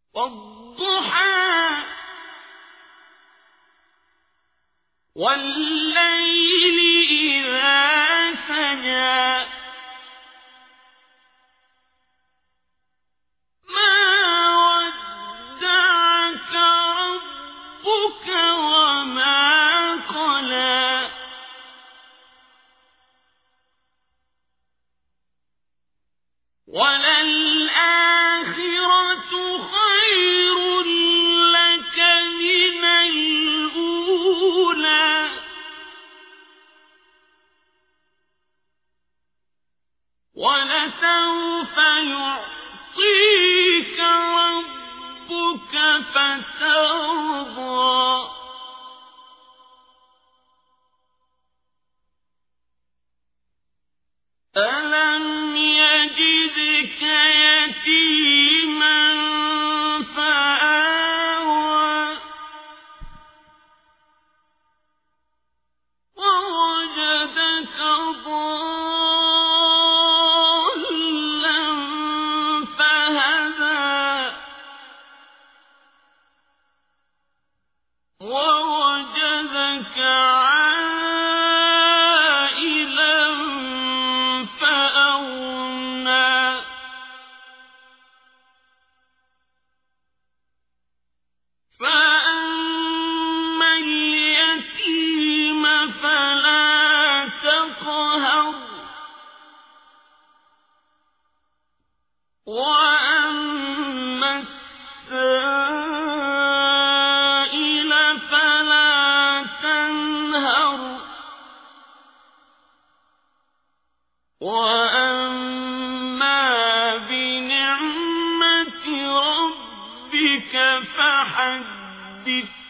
والضحى والليل إذا سجى ما ودعك ربك وما قلى وللآخرة خير لك من الأولى ولسوف يعطيك ربك فترضى ألم يجدك يتيما فآوى ووجدك ضالا فهدى ووجدك عائلا فأغنى فأما اليتيم فلا تقهر وأما السائل فلا تنهر وأما بنعمة ربك فحدث